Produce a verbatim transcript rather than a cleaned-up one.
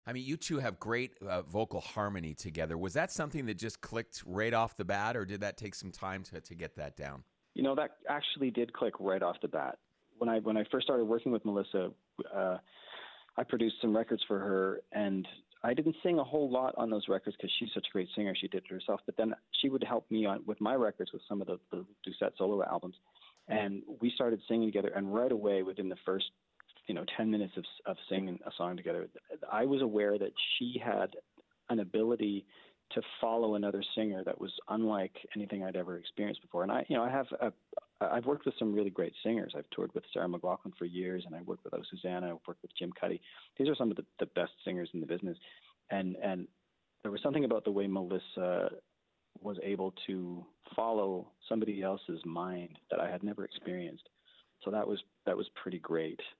I mean, you two have great uh, vocal harmony together. Was that something that just clicked right off the bat, or did that take some time to, to get that down? You know, that actually did click right off the bat. When I when I first started working with Melissa, uh, I produced some records for her, and I didn't sing a whole lot on those records because she's such a great singer. She did it herself. But then she would help me on with my records with some of the, the Doucette solo albums. And we started singing together, and right away, within the first you know, ten minutes of, of singing a song together, I was aware that she had an ability to follow another singer that was unlike anything I'd ever experienced before. And I, you know, I have, a, I've worked with some really great singers. I've toured with Sarah McLachlan for years, and I worked with O Susanna. I've worked with Jim Cuddy. These are some of the, the best singers in the business. And, and there was something about the way Melissa was able to follow somebody else's mind that I had never experienced. So that was, that was pretty great.